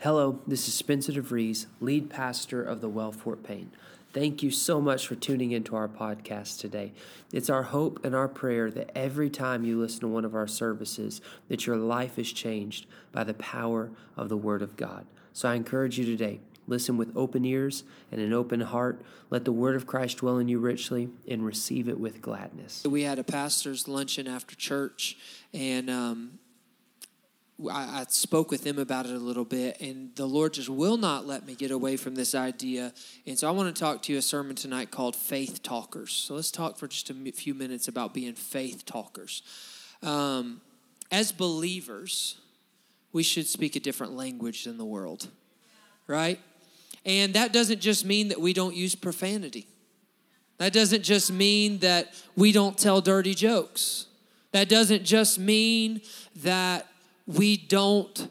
Hello, this is Spencer DeVries, lead pastor of the Well Fort Payne. Thank you so much for tuning into our podcast today. It's our hope and our prayer that every time you listen to one of our services, that your life is changed by the power of the Word of God. So I encourage you today, listen with open ears and an open heart. Let the Word of Christ dwell in you richly and receive it with gladness. We had a pastor's luncheon after church, and I spoke with them about it a little bit, and the Lord just will not let me get away from this idea. And so I want to talk to you a sermon tonight called Faith Talkers. So let's talk for just a few minutes about being faith talkers. As believers, we should speak a different language than the world, right? And that doesn't just mean that we don't use profanity. That doesn't just mean that we don't tell dirty jokes. That doesn't just mean that we don't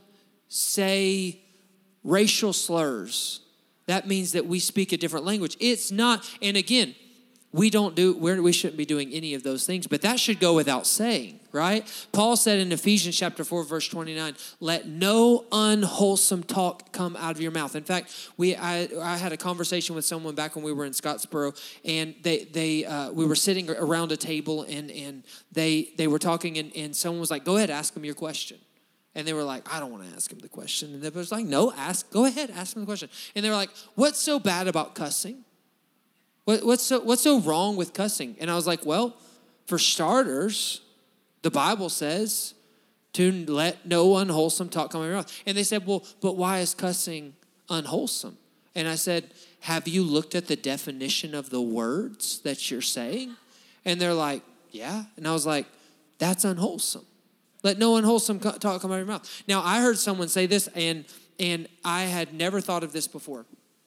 say racial slurs. That means that we speak a different language. It's not, and again, we shouldn't be doing any of those things, but that should go without saying, right? Paul said in Ephesians chapter 4, verse 29, let no unwholesome talk come out of your mouth. In fact, I had a conversation with someone back when we were in Scottsboro, and we were sitting around a table, and they were talking, and someone was like, go ahead, ask them your question. And they were like, I don't want to ask him the question. And they was like, no, go ahead, ask him the question. And they were like, what's so bad about cussing? What's so wrong with cussing? And I was like, well, for starters, the Bible says to let no unwholesome talk come out of your mouth. And they said, well, but why is cussing unwholesome? And I said, have you looked at the definition of the words that you're saying? And they're like, yeah. And I was like, that's unwholesome. Let no unwholesome talk come out of your mouth. Now, I heard someone say this, and I had never thought of this before.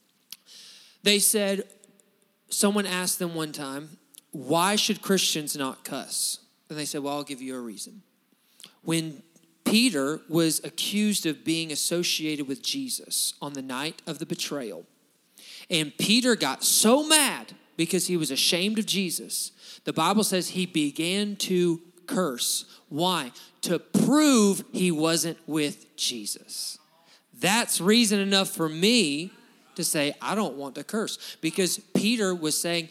They said, someone asked them one time, why should Christians not cuss? And they said, well, I'll give you a reason. When Peter was accused of being associated with Jesus on the night of the betrayal, and Peter got so mad because he was ashamed of Jesus, the Bible says he began to curse. Why? To prove he wasn't with Jesus. That's reason enough for me to say, I don't want to curse. Because Peter was saying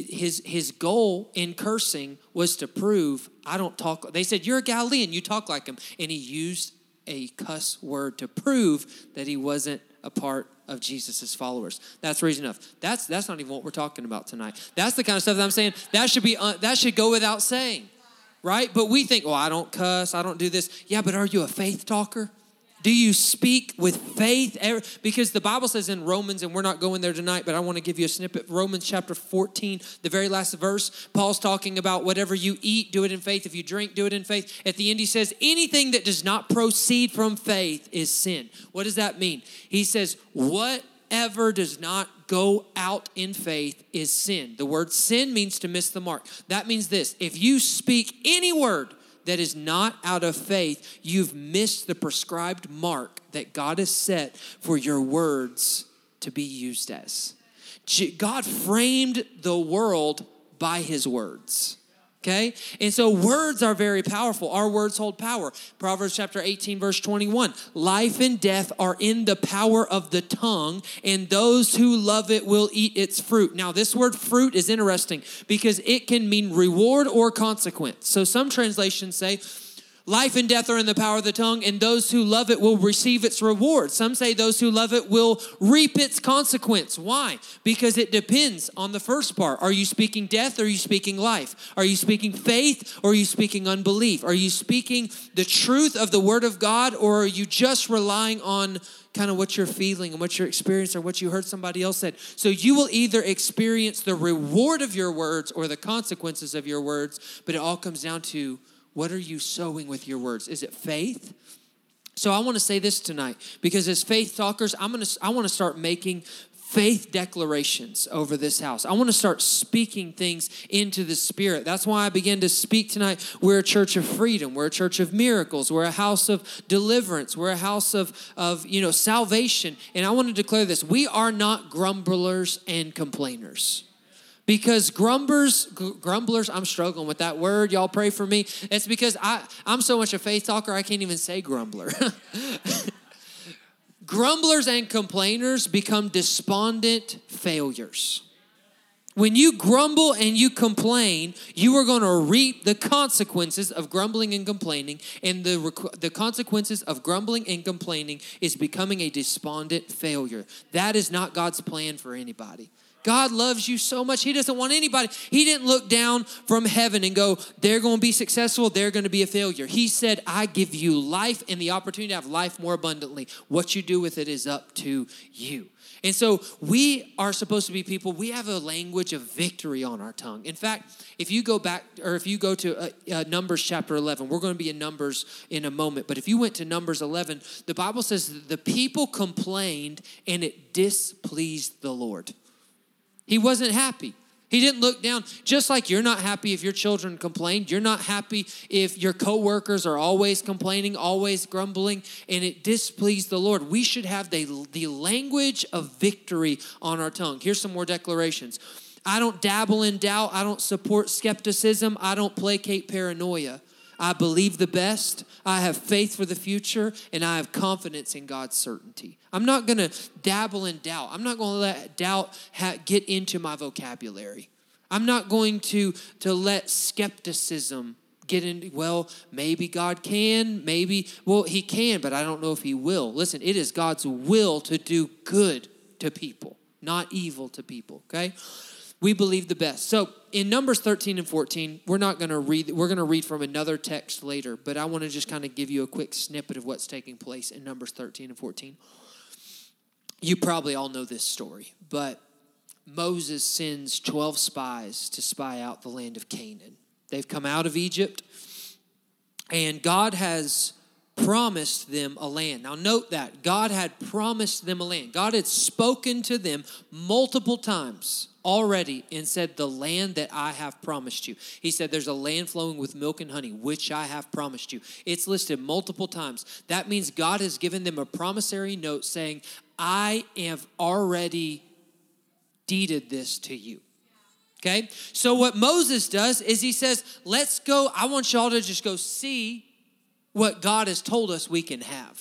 his goal in cursing was to prove I don't talk. They said, you're a Galilean, you talk like him. And he used a cuss word to prove that he wasn't a part of Jesus' followers. That's reason enough. That's not even what we're talking about tonight. That's the kind of stuff that I'm saying that should go without saying. Right? But we think, I don't cuss, I don't do this. Yeah, but are you a faith talker? Do you speak with faith? Because the Bible says in Romans, and we're not going there tonight, but I want to give you a snippet. Romans chapter 14, the very last verse, Paul's talking about whatever you eat, do it in faith. If you drink, do it in faith. At the end, he says, anything that does not proceed from faith is sin. What does that mean? He says, whatever does not go out in faith is sin. The word sin means to miss the mark. That means this: if you speak any word that is not out of faith, you've missed the prescribed mark that God has set for your words to be used as. God framed the world by his words. Okay? And so words are very powerful. Our words hold power. Proverbs chapter 18, verse 21. Life and death are in the power of the tongue, and those who love it will eat its fruit. Now, this word fruit is interesting because it can mean reward or consequence. So some translations say, life and death are in the power of the tongue, and those who love it will receive its reward. Some say those who love it will reap its consequence. Why? Because it depends on the first part. Are you speaking death or are you speaking life? Are you speaking faith or are you speaking unbelief? Are you speaking the truth of the Word of God, or are you just relying on kind of what you're feeling and what you're experiencing or what you heard somebody else said? So you will either experience the reward of your words or the consequences of your words, but it all comes down to, what are you sowing with your words? Is it faith? So I want to say this tonight, because as faith talkers, I want to start making faith declarations over this house. I want to start speaking things into the Spirit. That's why I began to speak tonight. We're a church of freedom. We're a church of miracles. We're a house of deliverance. We're a house of salvation. And I want to declare this: we are not grumblers and complainers. Because grumblers, I'm struggling with that word. Y'all pray for me. It's because I'm so much a faith talker, I can't even say grumbler. grumblers and complainers become despondent failures. When you grumble and you complain, you are going to reap the consequences of grumbling and complaining. And the consequences of grumbling and complaining is becoming a despondent failure. That is not God's plan for anybody. God loves you so much. He doesn't want anybody. He didn't look down from heaven and go, they're going to be successful, they're going to be a failure. He said, I give you life and the opportunity to have life more abundantly. What you do with it is up to you. And so we are supposed to be people, we have a language of victory on our tongue. In fact, if you go back, or if you go to Numbers chapter 11, we're going to be in Numbers in a moment, but if you went to Numbers 11, the Bible says that the people complained and it displeased the Lord. He wasn't happy. He didn't look down. Just like you're not happy if your children complain, you're not happy if your coworkers are always complaining, always grumbling, and it displeased the Lord. We should have the language of victory on our tongue. Here's some more declarations. I don't dabble in doubt. I don't support skepticism. I don't placate paranoia. I believe the best. I have faith for the future, and I have confidence in God's certainty. I'm not going to dabble in doubt. I'm not going to let doubt get into my vocabulary. I'm not going to let skepticism get in. Well, maybe God can. Maybe, well, he can, but I don't know if he will. Listen, it is God's will to do good to people, not evil to people, okay? We believe the best. So in Numbers 13 and 14, we're going to read from another text later, but I want to just kind of give you a quick snippet of what's taking place in Numbers 13 and 14. You probably all know this story, but Moses sends 12 spies to spy out the land of Canaan. They've come out of Egypt, and God has promised them a land. Now note that God had promised them a land. God had spoken to them multiple times already and said, the land that I have promised you. He said, there's a land flowing with milk and honey, which I have promised you. It's listed multiple times. That means God has given them a promissory note saying, I have already deeded this to you. Okay? So what Moses does is he says, let's go. I want y'all to just go see what God has told us we can have.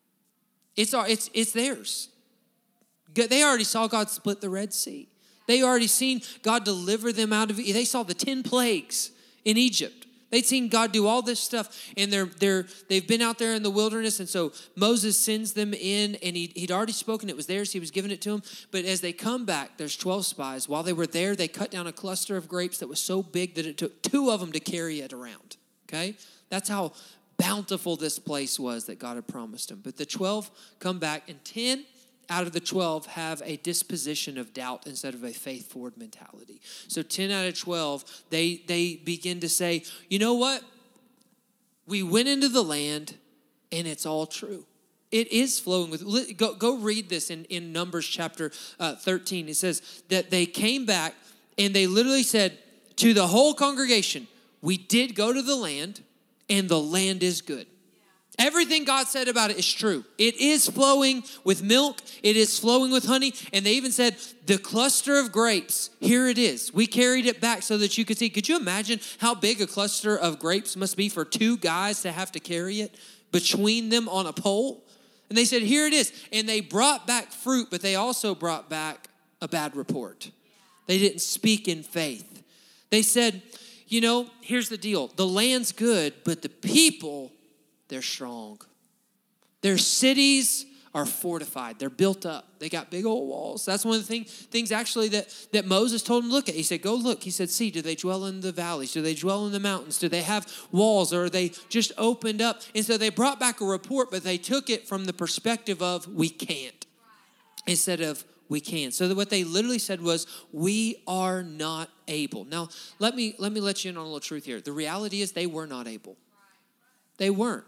It's theirs. They already saw God split the Red Sea. They already seen God deliver them out of it. They saw the 10 plagues in Egypt. They'd seen God do all this stuff, and they've been out there in the wilderness, and so Moses sends them in, and he'd already spoken. It was theirs. He was giving it to them. But as they come back, there's 12 spies. While they were there, they cut down a cluster of grapes that was so big that it took 2 of them to carry it around. Okay? That's how bountiful this place was that God had promised them. But the 12 come back, and 10 out of the 12 have a disposition of doubt instead of a faith-forward mentality. So 10 out of 12, they begin to say, you know what? We went into the land, and it's all true. It is flowing with, go read this in Numbers chapter 13. It says that they came back, and they literally said to the whole congregation, we did go to the land, and the land is good. Everything God said about it is true. It is flowing with milk. It is flowing with honey. And they even said, the cluster of grapes, here it is. We carried it back so that you could see. Could you imagine how big a cluster of grapes must be for 2 guys to have to carry it between them on a pole? And they said, here it is. And they brought back fruit, but they also brought back a bad report. They didn't speak in faith. They said, you know, here's the deal. The land's good, but the people, they're strong. Their cities are fortified. They're built up. They got big old walls. That's one of the things actually that Moses told him to look at. He said, go look. He said, see, do they dwell in the valleys? Do they dwell in the mountains? Do they have walls, or are they just opened up? And so they brought back a report, but they took it from the perspective of we can't instead of we can. So what they literally said was, we are not able. Now, let me let you in on a little truth here. The reality is they were not able. They weren't.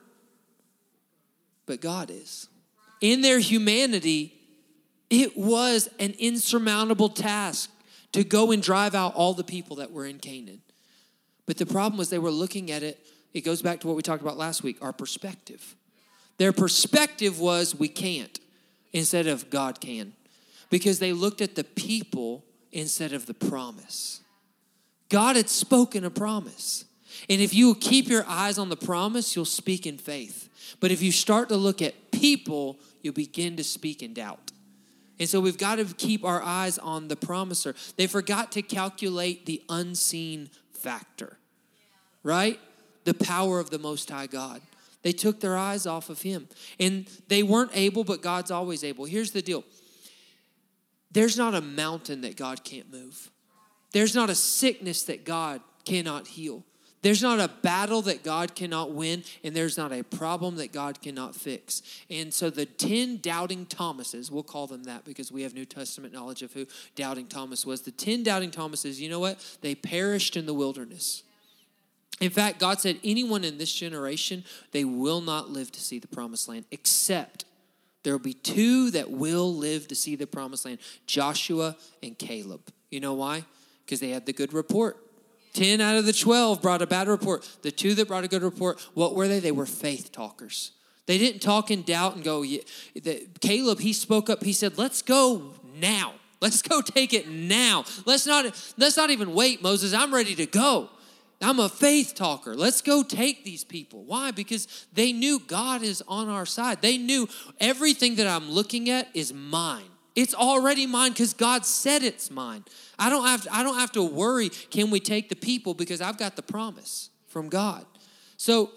But God is. In their humanity, it was an insurmountable task to go and drive out all the people that were in Canaan. But the problem was they were looking at it. It goes back to what we talked about last week, our perspective. Their perspective was we can't instead of God can. Because they looked at the people instead of the promise. God had spoken a promise. And if you keep your eyes on the promise, you'll speak in faith. But if you start to look at people, you'll begin to speak in doubt. And so we've got to keep our eyes on the promiser. They forgot to calculate the unseen factor, right? The power of the Most High God. They took their eyes off of him. And they weren't able, but God's always able. Here's the deal. There's not a mountain that God can't move. There's not a sickness that God cannot heal. There's not a battle that God cannot win, and there's not a problem that God cannot fix. And so the 10 doubting Thomases, we'll call them that because we have New Testament knowledge of who doubting Thomas was. The 10 doubting Thomases, you know what? They perished in the wilderness. In fact, God said, anyone in this generation, they will not live to see the promised land, except there will be 2 that will live to see the promised land, Joshua and Caleb. You know why? Because they had the good report. 10 out of the 12 brought a bad report. The 2 that brought a good report, what were they? They were faith talkers. They didn't talk in doubt and go, Caleb, he spoke up. He said, let's go now. Let's go take it now. Let's not even wait, Moses. I'm ready to go. I'm a faith talker. Let's go take these people. Why? Because they knew God is on our side. They knew everything that I'm looking at is mine. It's already mine because God said it's mine. I don't have to worry, can we take the people, because I've got the promise from God. So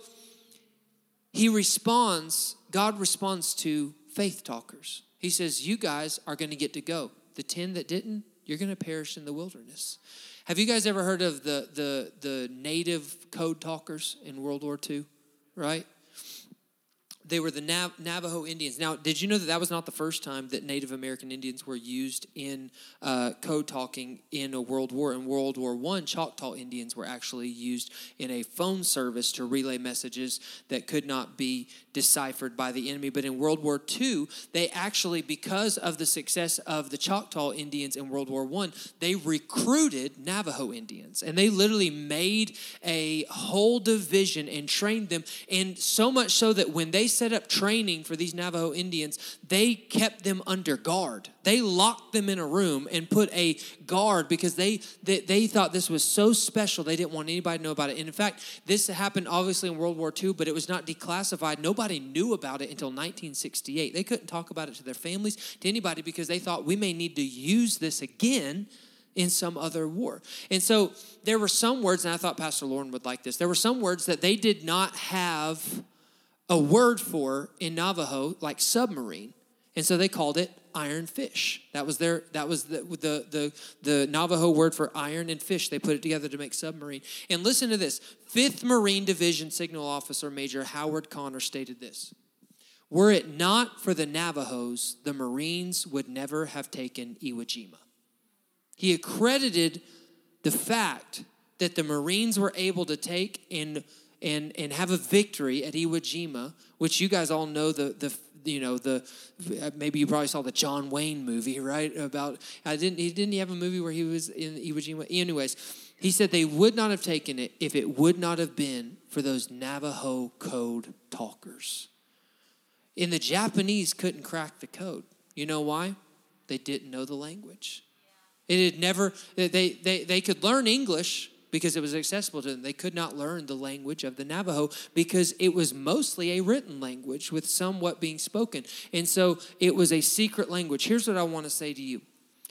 God responds to faith talkers. He says, you guys are going to get to go. The 10 that didn't, you're going to perish in the wilderness. Have you guys ever heard of the native code talkers in World War II, right? They were the Navajo Indians. Now, did you know that was not the first time that Native American Indians were used in code talking in a world war? In World War I, Choctaw Indians were actually used in a phone service to relay messages that could not be deciphered by the enemy. But in World War II, they actually, because of the success of the Choctaw Indians in World War I, they recruited Navajo Indians. And they literally made a whole division and trained them. And so much so that when they set up training for these Navajo Indians, they kept them under guard. They locked them in a room and put a guard because they thought this was so special they didn't want anybody to know about it. And in fact, this happened obviously in World War II, but it was not declassified. Nobody knew about it until 1968. They couldn't talk about it to their families, to anybody, because they thought we may need to use this again in some other war. And so there were some words, and I thought Pastor Lauren would like this. There were some words that they did not have a word for in Navajo, like submarine. And so they called it iron fish. That was the Navajo word for iron and fish. They put it together to make submarine. And listen to this. 5th Marine Division Signal Officer Major Howard Connor stated this: were it not for the Navajos, the Marines would never have taken Iwo Jima. He accredited the fact that the Marines were able to take and have a victory at Iwo Jima, which you guys all know maybe you probably saw the John Wayne movie, right? Didn't he have a movie where he was in Iwo Jima? Anyways, he said they would not have taken it if it would not have been for those Navajo code talkers. And the Japanese couldn't crack the code. You know why? They didn't know the language. It had never, they could learn English because it was accessible to them. They could not learn the language of the Navajo because it was mostly a written language with somewhat being spoken. And so it was a secret language. Here's what I want to say to you.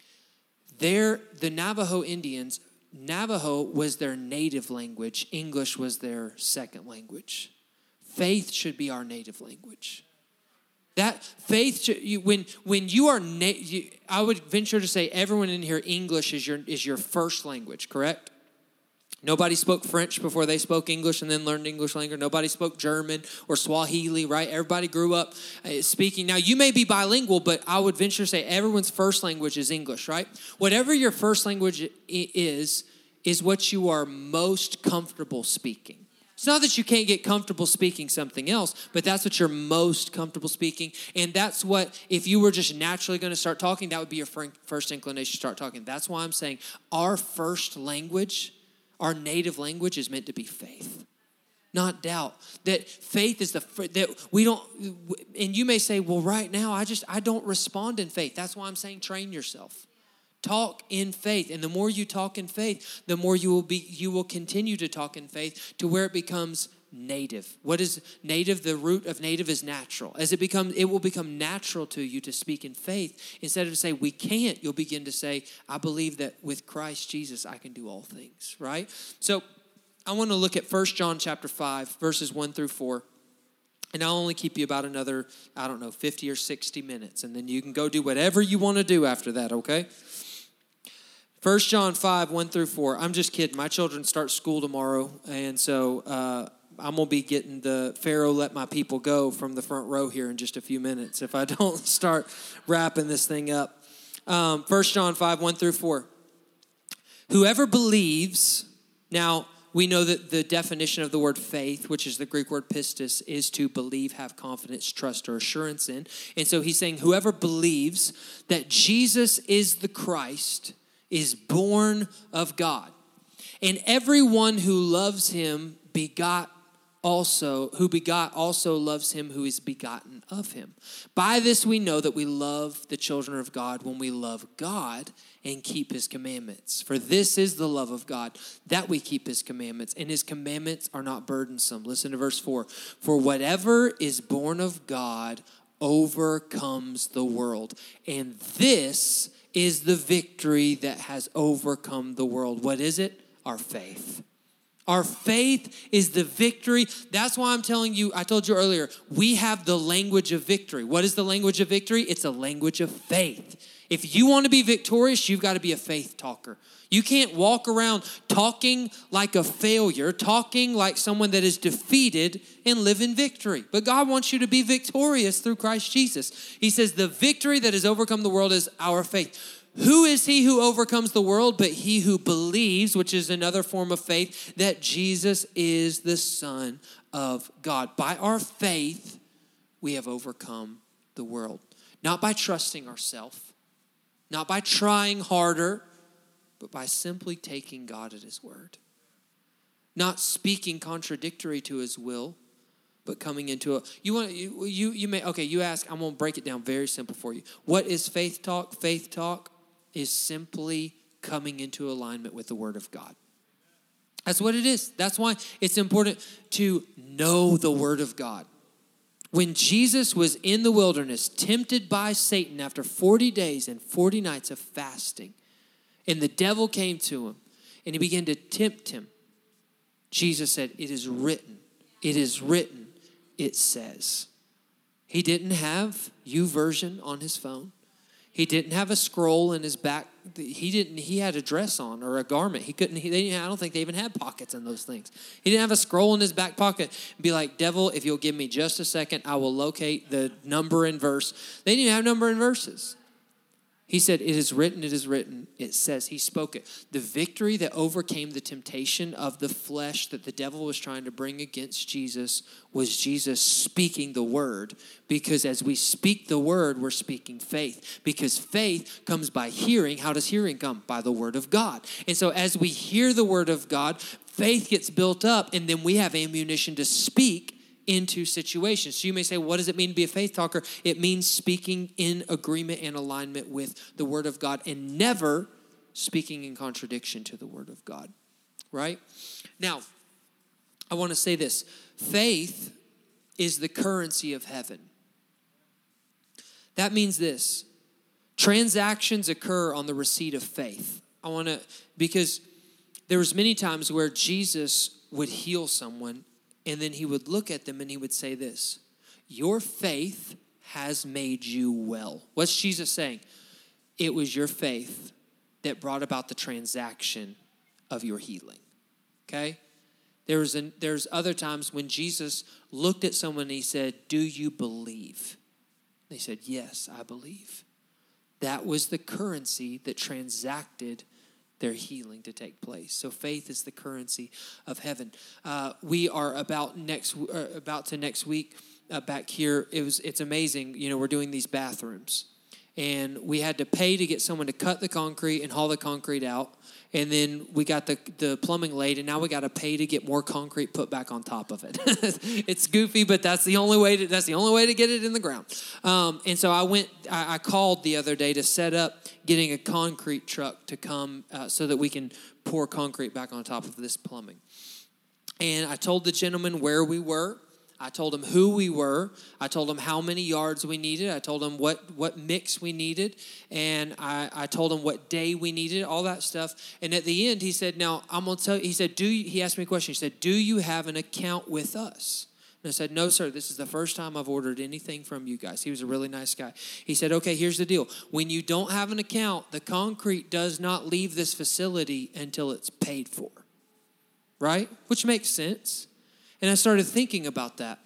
The Navajo Indians, Navajo was their native language. English was their second language. Faith should be our native language. That faith, when you are, I would venture to say everyone in here, English is your first language, correct? Nobody spoke French before they spoke English and then learned English language. Nobody spoke German or Swahili, right? Everybody grew up speaking. Now, you may be bilingual, but I would venture to say everyone's first language is English, right? Whatever your first language is what you are most comfortable speaking. It's not that you can't get comfortable speaking something else, but that's what you're most comfortable speaking. And that's what, if you were just naturally going to start talking, that would be your first inclination to start talking. That's why I'm saying our first language, our native language, is meant to be faith, not doubt. That faith is that we don't, and you may say, well, right now, I don't respond in faith. That's why I'm saying train yourself. Talk in faith. And the more you talk in faith, the more you will continue to talk in faith to where it becomes native. What is native? The root of native is natural. As it will become natural to you to speak in faith. Instead of say we can't, you'll begin to say, I believe that with Christ Jesus, I can do all things, right? So I want to look at 1 John chapter 5, verses 1 through 4. And I'll only keep you about another, 50 or 60 minutes. And then you can go do whatever you want to do after that, okay? 1 John 5, 1 through 4. I'm just kidding. My children start school tomorrow. And so I'm going to be getting the Pharaoh let my people go from the front row here in just a few minutes if I don't start wrapping this thing up. 1 John 5, 1 through 4. Whoever believes, now, we know that the definition of the word faith, which is the Greek word pistis, is to believe, have confidence, trust, or assurance in. And so he's saying whoever believes that Jesus is the Christ is born of God. And everyone who loves him who begot also loves him who is begotten of him. By this we know that we love the children of God when we love God and keep his commandments. For this is the love of God, that we keep his commandments, and his commandments are not burdensome. Listen to verse 4. For whatever is born of God overcomes the world, and this is the victory that has overcome the world. What is it? Our faith. Our faith is the victory. That's why I'm telling you, I told you earlier, we have the language of victory. What is the language of victory? It's a language of faith. If you want to be victorious, you've got to be a faith talker. You can't walk around talking like a failure, talking like someone that is defeated and live in victory. But God wants you to be victorious through Christ Jesus. He says the victory that has overcome the world is our faith. Who is he who overcomes the world but he who believes, which is another form of faith, that Jesus is the Son of God? By our faith, we have overcome the world. Not by trusting ourselves, not by trying harder, but by simply taking God at his word. Not speaking contradictory to his will, but coming into a, you ask, I'm going to break it down very simple for you. What is faith talk? Faith talk is simply coming into alignment with the word of God. That's what it is. That's why it's important to know the word of God. When Jesus was in the wilderness, tempted by Satan after 40 days and 40 nights of fasting, and the devil came to him and he began to tempt him, Jesus said, it is written, it says. He didn't have YouVersion on his phone. He didn't have a scroll in his back. He had a dress on or a garment. I don't think they even had pockets in those things. He didn't have a scroll in his back pocket and be like, devil, if you'll give me just a second, I will locate the number and verse. They didn't even have number and verses. He said, it is written, it says. He spoke it. The victory that overcame the temptation of the flesh that the devil was trying to bring against Jesus was Jesus speaking the word. Because as we speak the word, we're speaking faith. Because faith comes by hearing. How does hearing come? By the word of God. And so as we hear the word of God, faith gets built up, and then we have ammunition to speak into situations. So you may say, what does it mean to be a faith talker? It means speaking in agreement and alignment with the word of God and never speaking in contradiction to the word of God, right? Now, I want to say this. Faith is the currency of heaven. That means this. Transactions occur on the receipt of faith. Because there was many times where Jesus would heal someone, and then he would look at them and he would say this, your faith has made you well. What's Jesus saying? It was your faith that brought about the transaction of your healing. Okay? There's other times when Jesus looked at someone and he said, do you believe? They said, yes, I believe. That was the currency that transacted their healing to take place. So faith is the currency of heaven. We are about to next week back here. It's amazing. We're doing these bathrooms, and we had to pay to get someone to cut the concrete and haul the concrete out. And then we got the plumbing laid, and now we got to pay to get more concrete put back on top of it. It's goofy, but that's the only way to get it in the ground. And so I called the other day to set up getting a concrete truck to come so that we can pour concrete back on top of this plumbing. And I told the gentleman where we were. I told him who we were. I told him how many yards we needed. I told him what mix we needed. And I told him what day we needed, all that stuff. And at the end, he said, now, I'm going to tell you, he said, he asked me a question. He said, do you have an account with us? And I said, no, sir, this is the first time I've ordered anything from you guys. He was a really nice guy. He said, okay, here's the deal. When you don't have an account, the concrete does not leave this facility until it's paid for. Right? Which makes sense. And I started thinking about that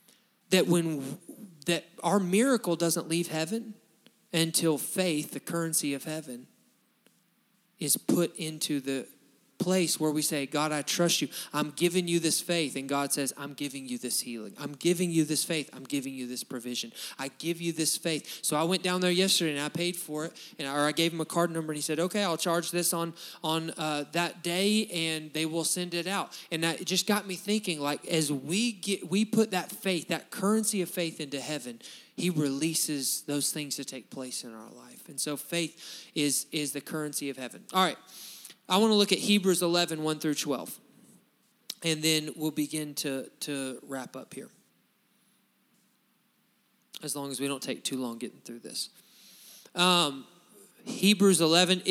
our miracle doesn't leave heaven until faith, the currency of heaven, is put into the place where we say, God, I trust you. I'm giving you this faith. And God says, I'm giving you this healing. I'm giving you this faith. I'm giving you this provision. I give you this faith. So I went down there yesterday and I paid for it. Or I gave him a card number and he said, okay, I'll charge this on that day and they will send it out. And that just got me thinking, like, as we put that faith, that currency of faith into heaven, he releases those things to take place in our life. And so faith is the currency of heaven. All right. I want to look at Hebrews 11, 1 through 12. And then we'll begin to wrap up here. As long as we don't take too long getting through this. Hebrews 11,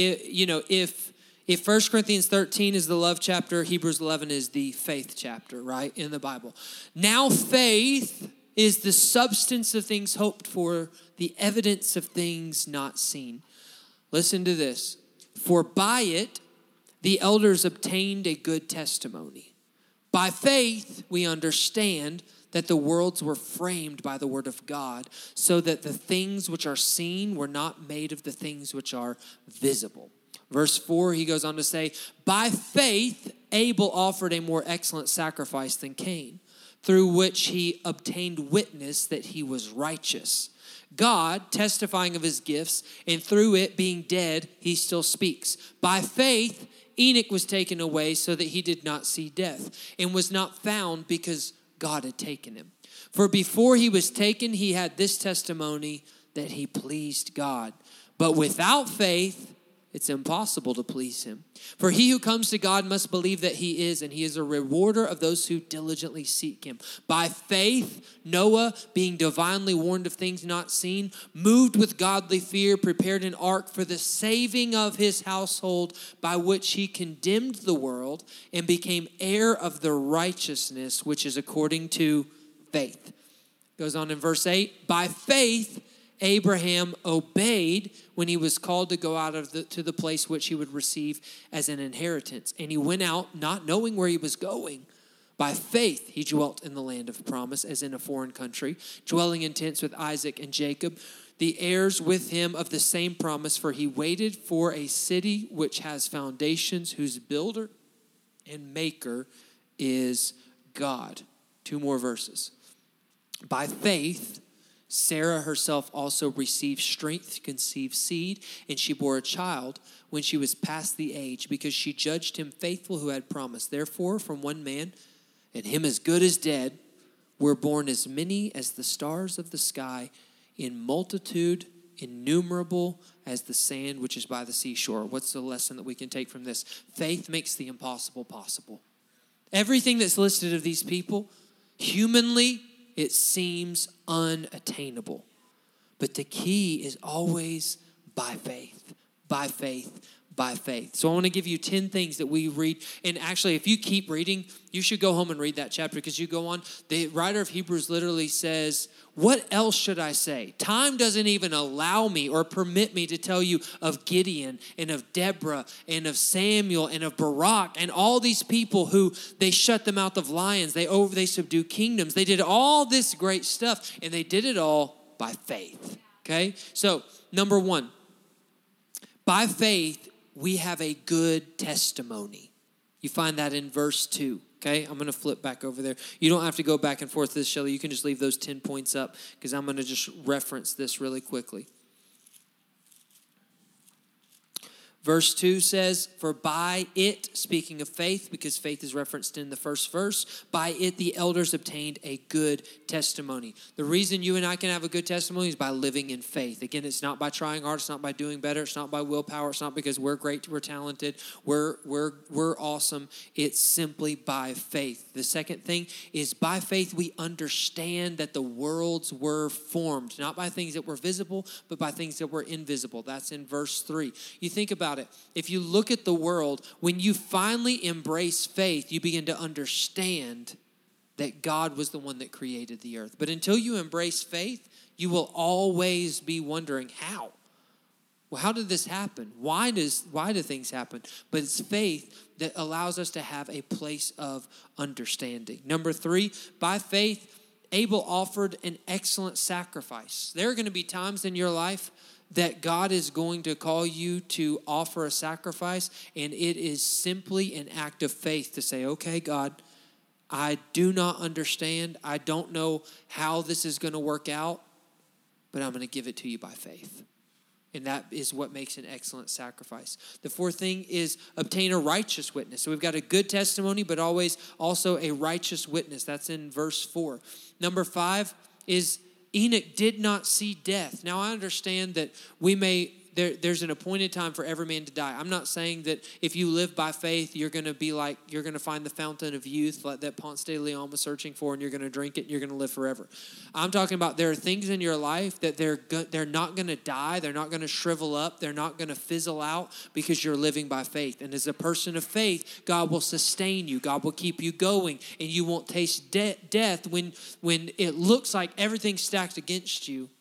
if 1 Corinthians 13 is the love chapter, Hebrews 11 is the faith chapter, right, in the Bible. Now faith is the substance of things hoped for, the evidence of things not seen. Listen to this. For by it, the elders obtained a good testimony. By faith, we understand that the worlds were framed by the word of God, so that the things which are seen were not made of the things which are visible. Verse 4, he goes on to say, by faith, Abel offered a more excellent sacrifice than Cain, through which he obtained witness that he was righteous. God testifying of his gifts, and through it being dead, he still speaks. By faith, Enoch was taken away so that he did not see death, and was not found because God had taken him. For before he was taken, he had this testimony that he pleased God. But without faith, it's impossible to please him. For he who comes to God must believe that he is, and he is a rewarder of those who diligently seek him. By faith, Noah, being divinely warned of things not seen, moved with godly fear, prepared an ark for the saving of his household, by which he condemned the world and became heir of the righteousness which is according to faith. Goes on in verse 8, by faith, Abraham obeyed when he was called to go out to the place which he would receive as an inheritance. And he went out not knowing where he was going. By faith, he dwelt in the land of promise as in a foreign country, dwelling in tents with Isaac and Jacob, the heirs with him of the same promise, for he waited for a city which has foundations, whose builder and maker is God. 2 more verses. By faith, Sarah herself also received strength to conceive seed, and she bore a child when she was past the age, because she judged him faithful who had promised. Therefore, from one man, and him as good as dead, were born as many as the stars of the sky, in multitude innumerable as the sand which is by the seashore. What's the lesson that we can take from this? Faith makes the impossible possible. Everything that's listed of these people, humanly, it seems unattainable. But the key is always by faith, by faith, by faith. So I want to give you 10 things that we read. And actually, if you keep reading, you should go home and read that chapter, because you go on. The writer of Hebrews literally says, what else should I say? Time doesn't even allow me or permit me to tell you of Gideon and of Deborah and of Samuel and of Barak and all these people who they shut the mouth of lions. They subdue kingdoms. They did all this great stuff, and they did it all by faith. Okay? So, number 1, by faith, we have a good testimony. You find that in verse 2. Okay, I'm going to flip back over there. You don't have to go back and forth this, Shelley. You can just leave those 10 points up, because I'm going to just reference this really quickly. Verse 2 says, for by it, speaking of faith, because faith is referenced in the first verse, by it the elders obtained a good testimony. The reason you and I can have a good testimony is by living in faith. Again, it's not by trying hard, it's not by doing better, it's not by willpower, it's not because we're great, we're talented, we're awesome. It's simply by faith. The second thing is by faith we understand that the worlds were formed, not by things that were visible, but by things that were invisible. That's in verse 3. You think about it. If you look at the world, when you finally embrace faith, you begin to understand that God was the one that created the earth. But until you embrace faith, you will always be wondering how. Well, how did this happen? Why do things happen? But it's faith that allows us to have a place of understanding. Number 3, by faith, Abel offered an excellent sacrifice. There are going to be times in your life that God is going to call you to offer a sacrifice, and it is simply an act of faith to say, okay, God, I do not understand. I don't know how this is going to work out, but I'm going to give it to you by faith. And that is what makes an excellent sacrifice. The fourth thing is obtain a righteous witness. So we've got a good testimony, but always also a righteous witness. That's in verse 4. Number 5 is Enoch did not see death. Now, I understand that there's an appointed time for every man to die. I'm not saying that if you live by faith, you're going to find the fountain of youth like that Ponce de Leon was searching for, and you're going to drink it and you're going to live forever. I'm talking about there are things in your life that they're not going to die. They're not going to shrivel up. They're not going to fizzle out because you're living by faith. And as a person of faith, God will sustain you. God will keep you going, and you won't taste death when it looks like everything's stacked against you.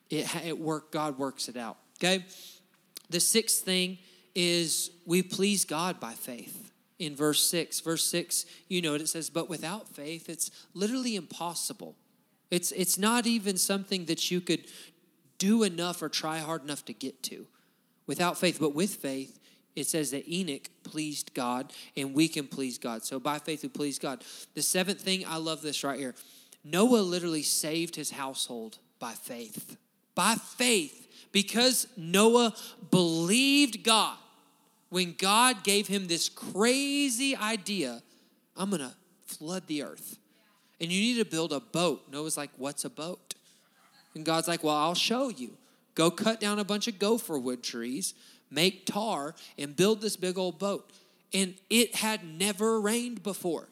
God works it out. Okay? The sixth thing is we please God by faith. In verse 6. Verse 6, you know it says, but without faith, it's literally impossible. It's not even something that you could do enough or try hard enough to get to. Without faith, but with faith, it says that Enoch pleased God, and we can please God. So by faith, we please God. The seventh thing, I love this right here. Noah literally saved his household by faith. By faith. Because Noah believed God when God gave him this crazy idea, I'm going to flood the earth. And you need to build a boat. Noah's like, what's a boat? And God's like, well, I'll show you. Go cut down a bunch of gopher wood trees, make tar, and build this big old boat. And it had never rained before.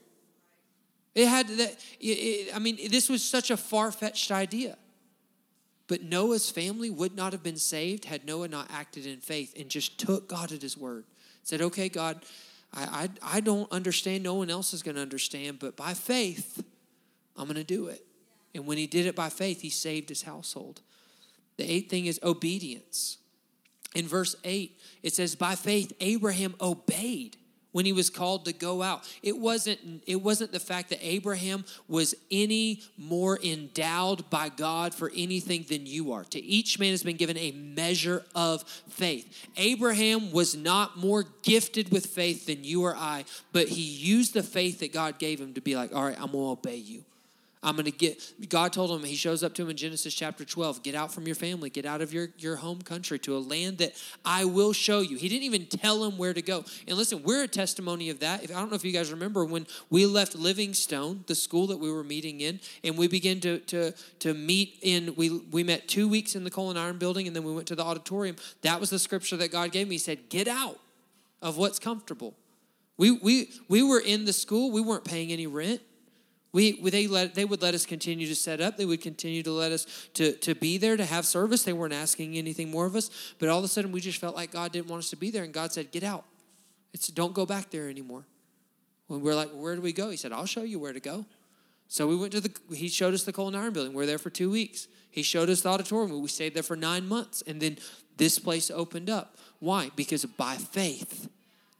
This was such a far-fetched idea. But Noah's family would not have been saved had Noah not acted in faith and just took God at his word. Said, okay, God, I don't understand. No one else is going to understand. But by faith, I'm going to do it. And when he did it by faith, he saved his household. The eighth thing is obedience. In verse 8, it says, by faith, Abraham obeyed when he was called to go out. It wasn't the fact that Abraham was any more endowed by God for anything than you are. To each man has been given a measure of faith. Abraham was not more gifted with faith than you or I, but he used the faith that God gave him to be like, all right, I'm going to obey you. God told him, he shows up to him in Genesis chapter 12, get out from your family, get out of your home country to a land that I will show you. He didn't even tell him where to go. And listen, we're a testimony of that. I don't know if you guys remember when we left Livingstone, the school that we were meeting in, and we began to meet in, we met 2 weeks in the Coal and Iron building, and then we went to the auditorium. That was the scripture that God gave me. He said, get out of what's comfortable. We were in the school. We weren't paying any rent. They would let us continue to set up. They would continue to let us to be there, to have service. They weren't asking anything more of us. But all of a sudden, we just felt like God didn't want us to be there. And God said, get out. Don't go back there anymore. When we're like, where do we go? He said, I'll show you where to go. So we went he showed us the Coal and Iron building. We were there for 2 weeks. He showed us the auditorium. We stayed there for 9 months. And then this place opened up. Why? Because by faith,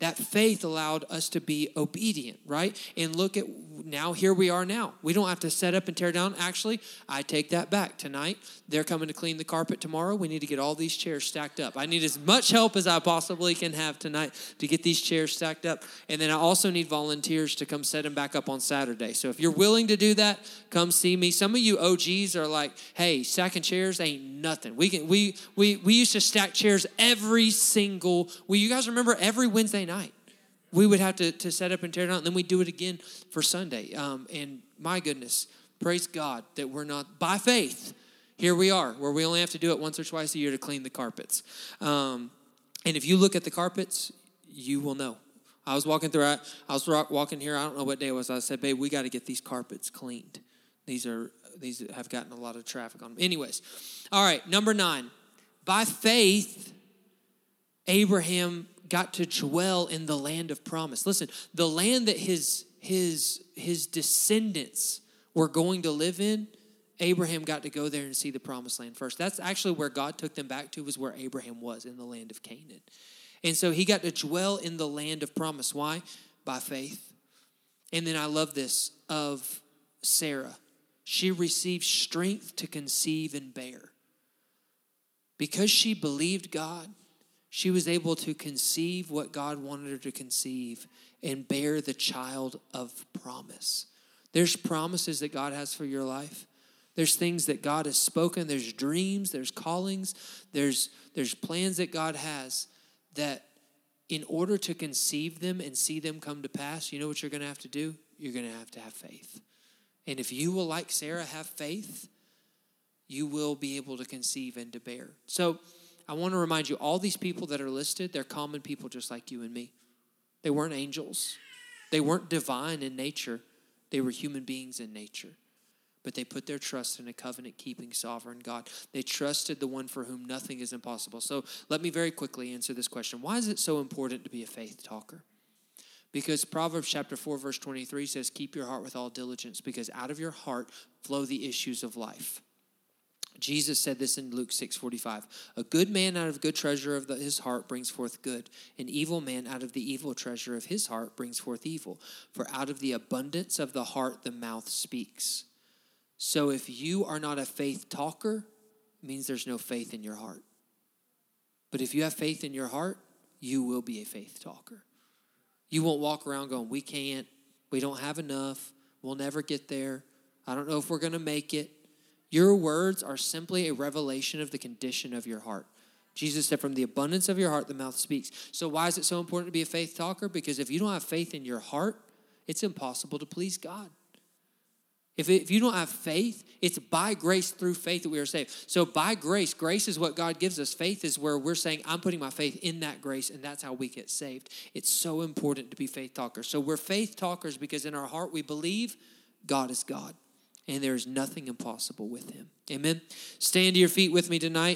That faith allowed us to be obedient, right? And look at now, here we are now. We don't have to set up and tear down. Actually, I take that back. Tonight, they're coming to clean the carpet tomorrow. We need to get all these chairs stacked up. I need as much help as I possibly can have tonight to get these chairs stacked up. And then I also need volunteers to come set them back up on Saturday. So if you're willing to do that, come see me. Some of you OGs are like, hey, stacking chairs ain't nothing. We used to stack chairs every single, you guys remember every Wednesday night? We would have to set up and tear down, and then we'd do it again for Sunday. And my goodness, praise God that we're not, by faith, here we are, where we only have to do it once or twice a year to clean the carpets. And if you look at the carpets, you will know. I was walking here, I don't know what day it was. I said, babe, we got to get these carpets cleaned. These have gotten a lot of traffic on them. Anyways, all right, number 9. By faith, Abraham got to dwell in the land of promise. Listen, the land that his descendants were going to live in, Abraham got to go there and see the promised land first. That's actually where God took them back to, was where Abraham was, in the land of Canaan. And so he got to dwell in the land of promise. Why? By faith. And then I love this of Sarah. She received strength to conceive and bear. Because she believed God, she was able to conceive what God wanted her to conceive and bear the child of promise. There's promises that God has for your life. There's things that God has spoken. There's dreams. There's callings. There's plans that God has that in order to conceive them and see them come to pass, you know what you're going to have to do? You're going to have faith. And if you will, like Sarah, have faith, you will be able to conceive and to bear. So I want to remind you, all these people that are listed, they're common people just like you and me. They weren't angels. They weren't divine in nature. They were human beings in nature. But they put their trust in a covenant-keeping sovereign God. They trusted the one for whom nothing is impossible. So let me very quickly answer this question. Why is it so important to be a faith talker? Because Proverbs chapter 4, verse 23 says, keep your heart with all diligence, because out of your heart flow the issues of life. Jesus said this in Luke 6:45. A good man out of good treasure of his heart brings forth good. An evil man out of the evil treasure of his heart brings forth evil. For out of the abundance of the heart the mouth speaks. So if you are not a faith talker, it means there's no faith in your heart. But if you have faith in your heart, you will be a faith talker. You won't walk around going, we can't, we don't have enough, we'll never get there, I don't know if we're going to make it. Your words are simply a revelation of the condition of your heart. Jesus said, from the abundance of your heart, the mouth speaks. So why is it so important to be a faith talker? Because if you don't have faith in your heart, it's impossible to please God. If you don't have faith, it's by grace through faith that we are saved. So by grace is what God gives us. Faith is where we're saying, I'm putting my faith in that grace, and that's how we get saved. It's so important to be faith talkers. So we're faith talkers because in our heart we believe God is God. And there is nothing impossible with him. Amen. Stand to your feet with me tonight.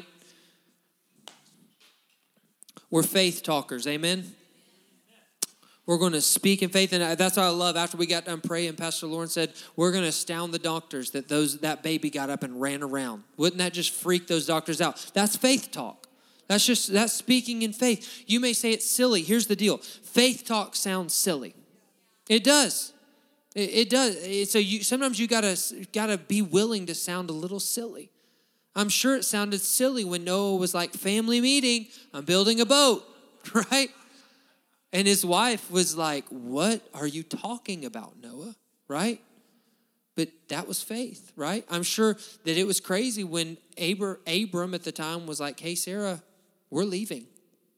We're faith talkers. Amen. We're going to speak in faith. And that's what I love. After we got done praying, Pastor Lauren said, we're going to astound the doctors that baby got up and ran around. Wouldn't that just freak those doctors out? That's faith talk. That's speaking in faith. You may say it's silly. Here's the deal. Faith talk sounds silly. It does. It does. So sometimes you gotta be willing to sound a little silly. I'm sure it sounded silly when Noah was like, family meeting, I'm building a boat, right? And his wife was like, what are you talking about, Noah, right? But that was faith, right? I'm sure that it was crazy when Abram at the time was like, hey, Sarah, we're leaving.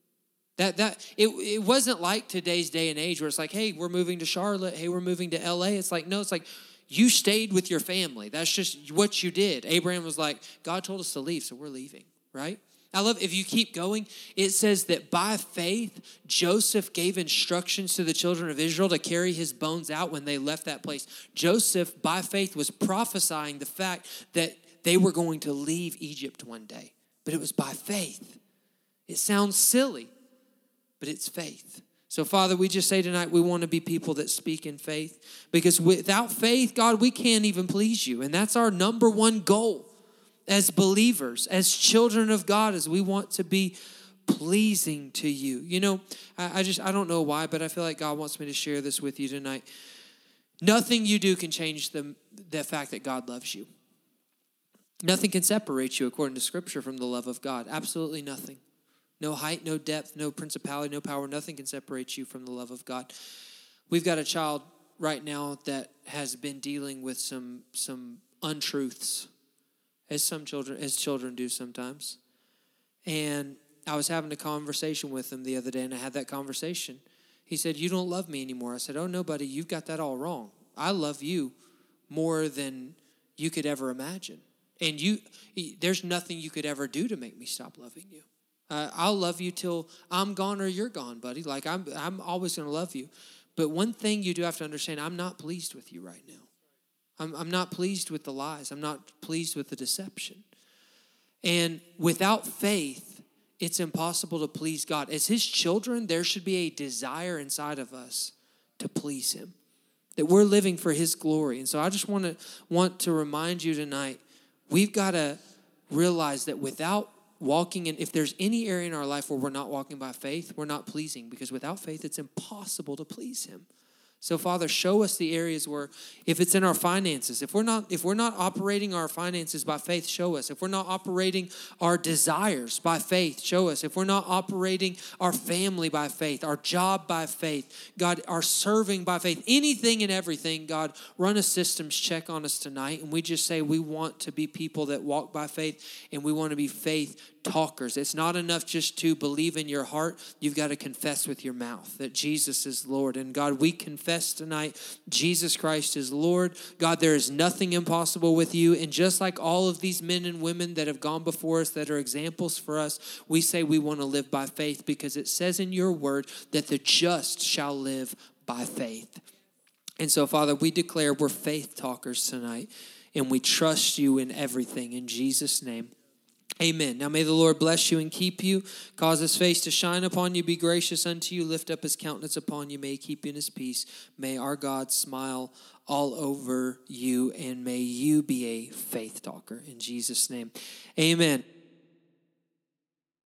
It wasn't like today's day and age where it's like, hey, we're moving to Charlotte. Hey, we're moving to LA. It's like, no, it's like you stayed with your family. That's just what you did. Abraham was like, God told us to leave, so we're leaving, right? I love, if you keep going, it says that by faith, Joseph gave instructions to the children of Israel to carry his bones out when they left that place. Joseph, by faith, was prophesying the fact that they were going to leave Egypt one day. But it was by faith. It sounds silly, but it's faith. So, Father, we just say tonight we want to be people that speak in faith. Because without faith, God, we can't even please you. And that's our number one goal as believers, as children of God, as we want to be pleasing to you. You know, I don't know why, but I feel like God wants me to share this with you tonight. Nothing you do can change the fact that God loves you. Nothing can separate you, according to Scripture, from the love of God. Absolutely nothing. No height, no depth, no principality, no power. Nothing can separate you from the love of God. We've got a child right now that has been dealing with some untruths, as children do sometimes. And I was having a conversation with him the other day, and I had that conversation. He said, "You don't love me anymore." I said, "Oh, no, buddy, you've got that all wrong. I love you more than you could ever imagine. And there's nothing you could ever do to make me stop loving you. I'll love you till I'm gone or you're gone, buddy. Like I'm always going to love you. But one thing you do have to understand, I'm not pleased with you right now. I'm not pleased with the lies. I'm not pleased with the deception. And without faith, it's impossible to please God. As his children, there should be a desire inside of us to please him, that we're living for his glory. And so I just want to remind you tonight, we've got to realize that without walking in, if there's any area in our life where we're not walking by faith, we're not pleasing, because without faith, it's impossible to please him. So, Father, show us the areas where, if it's in our finances, if we're not operating our finances by faith, show us. If we're not operating our desires by faith, show us. If we're not operating our family by faith, our job by faith, God, our serving by faith, anything and everything, God, run a systems check on us tonight. And we just say we want to be people that walk by faith, and we want to be faith talkers. It's not enough just to believe in your heart. You've got to confess with your mouth that Jesus is Lord. And God, we confess tonight, Jesus Christ is Lord. God, there is nothing impossible with you. And just like all of these men and women that have gone before us, that are examples for us, we say we want to live by faith, because it says in your word that the just shall live by faith. And so, Father, we declare we're faith talkers tonight, and we trust you in everything. In Jesus' name. Amen. Now may the Lord bless you and keep you, cause his face to shine upon you, be gracious unto you, lift up his countenance upon you, may he keep you in his peace. May our God smile all over you, and may you be a faith talker. In Jesus' name, amen.